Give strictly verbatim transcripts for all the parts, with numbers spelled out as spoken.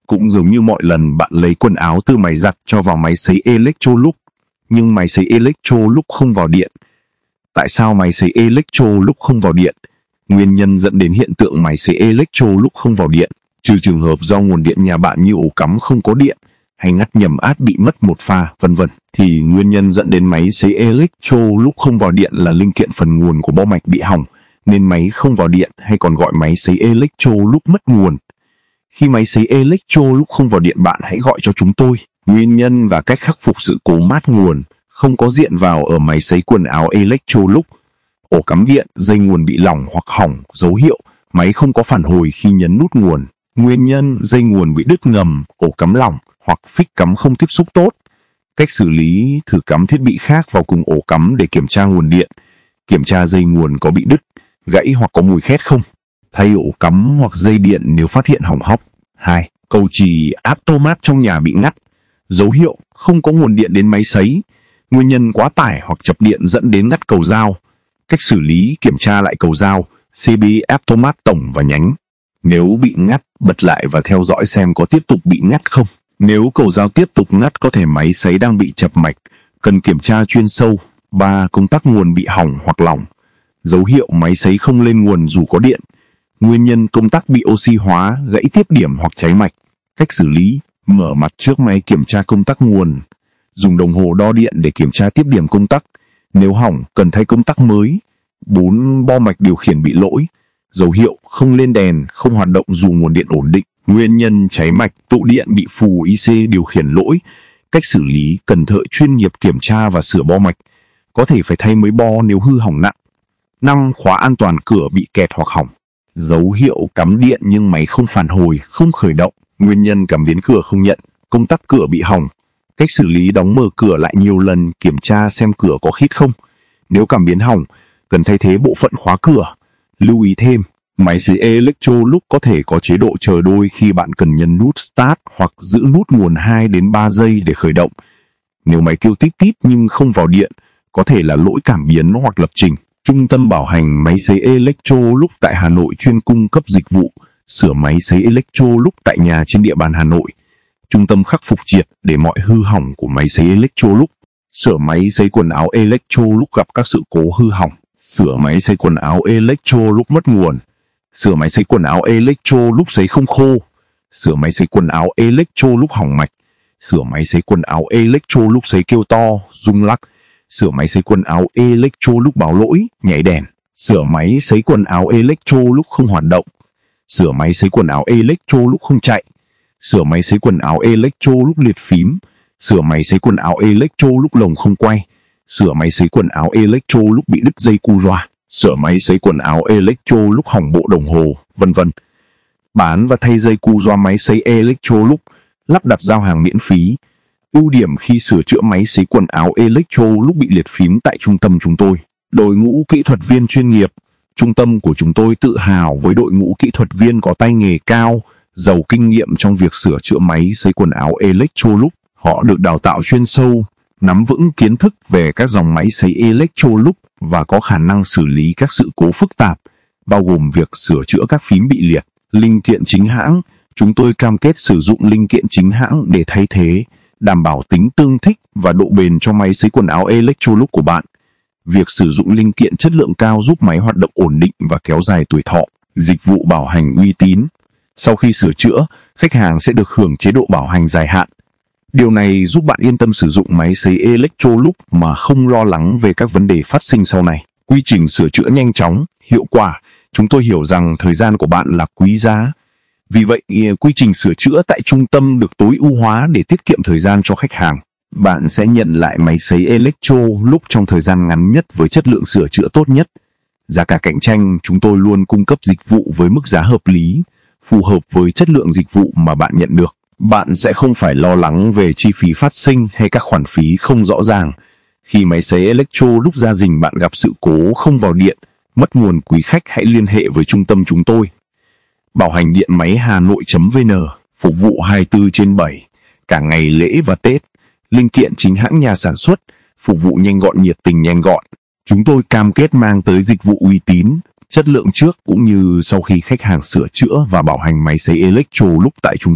Cũng giống như mọi lần bạn lấy quần áo từ máy giặt cho vào máy sấy Electrolux, nhưng máy sấy Electrolux không vào điện. Tại sao máy sấy Electrolux không vào điện? Nguyên nhân dẫn đến hiện tượng máy sấy Electrolux không vào điện, trừ trường hợp do nguồn điện nhà bạn như ổ cắm không có điện, hay ngắt nhầm át bị mất một pha, vân vân, thì nguyên nhân dẫn đến máy sấy Electrolux không vào điện là linh kiện phần nguồn của bo mạch bị hỏng, nên máy không vào điện, hay còn gọi máy sấy Electrolux mất nguồn. Khi máy sấy Electrolux không vào điện, bạn hãy gọi cho chúng tôi. Nguyên nhân và cách khắc phục sự cố mát nguồn không có diện vào ở máy sấy quần áo Electrolux. Ổ cắm điện, dây nguồn bị lỏng hoặc hỏng, dấu hiệu máy không có phản hồi khi nhấn nút nguồn. Nguyên nhân: dây nguồn bị đứt ngầm, ổ cắm lỏng hoặc phích cắm không tiếp xúc tốt. Cách xử lý: thử cắm thiết bị khác vào cùng ổ cắm để kiểm tra nguồn điện. Kiểm tra dây nguồn có bị đứt, gãy hoặc có mùi khét không. Thay ổ cắm hoặc dây điện nếu phát hiện hỏng hóc. hai. Cầu chì automat trong nhà bị ngắt. Dấu hiệu: không có nguồn điện đến máy sấy. Nguyên nhân: quá tải hoặc chập điện dẫn đến ngắt cầu dao. Cách xử lý: kiểm tra lại cầu dao, xê bê automat tổng và nhánh. Nếu bị ngắt, bật lại và theo dõi xem có tiếp tục bị ngắt không. Nếu cầu dao tiếp tục ngắt, có thể máy sấy đang bị chập mạch, cần kiểm tra chuyên sâu. ba. Công tắc nguồn bị hỏng hoặc lỏng. Dấu hiệu: máy sấy không lên nguồn dù có điện. Nguyên nhân: công tắc bị oxy hóa, gãy tiếp điểm hoặc cháy mạch. Cách xử lý: mở mặt trước máy kiểm tra công tắc nguồn. Dùng đồng hồ đo điện để kiểm tra tiếp điểm công tắc. Nếu hỏng, cần thay công tắc mới. bốn. Bo mạch điều khiển bị lỗi. Dấu hiệu: không lên đèn, không hoạt động dù nguồn điện ổn định. Nguyên nhân: cháy mạch, tụ điện bị phù i xê điều khiển lỗi. Cách xử lý: cần thợ chuyên nghiệp kiểm tra và sửa bo mạch. Có thể phải thay mới bo nếu hư hỏng nặng. năm. Khóa an toàn cửa bị kẹt hoặc hỏng. Dấu hiệu: cắm điện nhưng máy không phản hồi, không khởi động. Nguyên nhân: cảm biến cửa không nhận, công tắc cửa bị hỏng. Cách xử lý: đóng mở cửa lại nhiều lần, kiểm tra xem cửa có khít không. Nếu cảm biến hỏng, cần thay thế bộ phận khóa cửa. Lưu ý thêm, máy sấy Electrolux có thể có chế độ chờ đôi khi bạn cần nhấn nút Start hoặc giữ nút nguồn hai đến ba giây để khởi động. Nếu máy kêu tít tít nhưng không vào điện, có thể là lỗi cảm biến hoặc lập trình. Trung tâm bảo hành máy sấy Electrolux tại Hà Nội chuyên cung cấp dịch vụ sửa máy sấy Electrolux tại nhà trên địa bàn Hà Nội. Trung tâm khắc phục triệt để mọi hư hỏng của máy sấy Electrolux. Sửa máy sấy quần áo Electrolux gặp các sự cố hư hỏng. Sửa máy sấy quần áo Electrolux mất nguồn. Sửa máy sấy quần áo Electrolux sấy không khô. Sửa máy sấy quần áo Electrolux hỏng mạch. Sửa máy sấy quần áo Electrolux sấy kêu to, rung lắc. Sửa máy sấy quần áo Electrolux báo lỗi, nhảy đèn. Sửa máy sấy quần áo Electrolux không hoạt động. Sửa máy sấy quần áo Electrolux không chạy. Sửa máy sấy quần áo Electrolux liệt phím. Sửa máy sấy quần áo Electrolux lồng không quay. Sửa máy sấy quần áo Electrolux bị đứt dây cu ròa. Sửa máy sấy quần áo Electrolux hỏng bộ đồng hồ, vân vân. Bán và thay dây cu ròa máy sấy Electrolux, lắp đặt giao hàng miễn phí. Ưu điểm khi sửa chữa máy sấy quần áo Electrolux bị liệt phím tại trung tâm chúng tôi. Đội ngũ kỹ thuật viên chuyên nghiệp. Trung tâm của chúng tôi tự hào với đội ngũ kỹ thuật viên có tay nghề cao, giàu kinh nghiệm trong việc sửa chữa máy sấy quần áo Electrolux. Họ được đào tạo chuyên sâu, nắm vững kiến thức về các dòng máy sấy Electrolux và có khả năng xử lý các sự cố phức tạp, bao gồm việc sửa chữa các phím bị liệt. Linh kiện chính hãng. Chúng tôi cam kết sử dụng linh kiện chính hãng để thay thế, đảm bảo tính tương thích và độ bền cho máy sấy quần áo Electrolux của bạn. Việc sử dụng linh kiện chất lượng cao giúp máy hoạt động ổn định và kéo dài tuổi thọ. Dịch vụ bảo hành uy tín. Sau khi sửa chữa, khách hàng sẽ được hưởng chế độ bảo hành dài hạn. Điều này giúp bạn yên tâm sử dụng máy sấy Electrolux mà không lo lắng về các vấn đề phát sinh sau này. Quy trình sửa chữa nhanh chóng, hiệu quả. Chúng tôi hiểu rằng thời gian của bạn là quý giá. Vì vậy, quy trình sửa chữa tại trung tâm được tối ưu hóa để tiết kiệm thời gian cho khách hàng. Bạn sẽ nhận lại máy sấy Electrolux trong thời gian ngắn nhất với chất lượng sửa chữa tốt nhất. Giá cả cạnh tranh, chúng tôi luôn cung cấp dịch vụ với mức giá hợp lý, phù hợp với chất lượng dịch vụ mà bạn nhận được. Bạn sẽ không phải lo lắng về chi phí phát sinh hay các khoản phí không rõ ràng. Khi máy sấy Electrolux gia đình bạn gặp sự cố không vào điện, mất nguồn, quý khách hãy liên hệ với trung tâm chúng tôi. Bảo hành điện máy Hà Nội chấm vn, phục vụ hai mươi tư trên bảy, cả ngày lễ và Tết. Linh kiện chính hãng nhà sản xuất, phục vụ nhanh gọn, nhiệt tình nhanh gọn. Chúng tôi cam kết mang tới dịch vụ uy tín, chất lượng trước cũng như sau khi khách hàng sửa chữa và bảo hành máy sấy Electrolux tại trung tâm.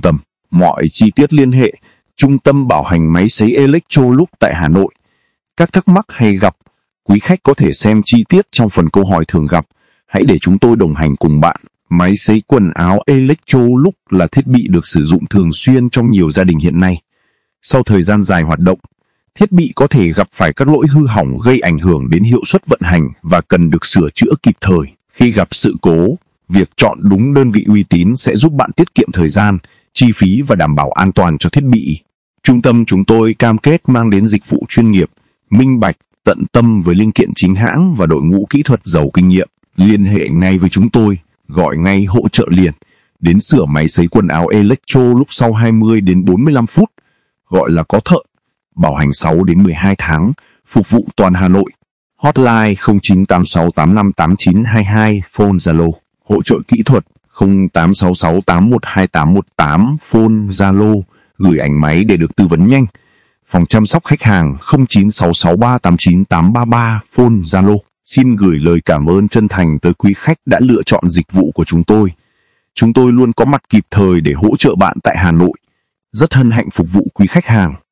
Mọi chi tiết liên hệ Trung tâm bảo hành máy sấy Electrolux tại Hà Nội. Các thắc mắc hay gặp, quý khách có thể xem chi tiết trong phần câu hỏi thường gặp. Hãy để chúng tôi đồng hành cùng bạn. Máy sấy quần áo Electrolux là thiết bị được sử dụng thường xuyên trong nhiều gia đình hiện nay. Sau thời gian dài hoạt động, thiết bị có thể gặp phải các lỗi hư hỏng gây ảnh hưởng đến hiệu suất vận hành và cần được sửa chữa kịp thời. Khi gặp sự cố, việc chọn đúng đơn vị uy tín sẽ giúp bạn tiết kiệm thời gian, chi phí và đảm bảo an toàn cho thiết bị. Trung tâm chúng tôi cam kết mang đến dịch vụ chuyên nghiệp, minh bạch, tận tâm với linh kiện chính hãng và đội ngũ kỹ thuật giàu kinh nghiệm. Liên hệ ngay với chúng tôi, gọi ngay hỗ trợ liền. Đến sửa máy sấy quần áo Electrolux sau hai mươi đến bốn mươi lăm phút, gọi là có thợ. Bảo hành sáu đến mười hai tháng, phục vụ toàn Hà Nội. Hotline không chín tám sáu tám năm tám chín hai hai, phone Zalo. Hỗ trợ kỹ thuật không tám sáu sáu tám một hai tám một tám, phone Zalo. Gửi ảnh máy để được tư vấn nhanh. Phòng chăm sóc khách hàng không chín sáu sáu ba tám chín tám ba ba, phone Zalo. Xin gửi lời cảm ơn chân thành tới quý khách đã lựa chọn dịch vụ của chúng tôi. Chúng tôi luôn có mặt kịp thời để hỗ trợ bạn tại Hà Nội. Rất hân hạnh phục vụ quý khách hàng.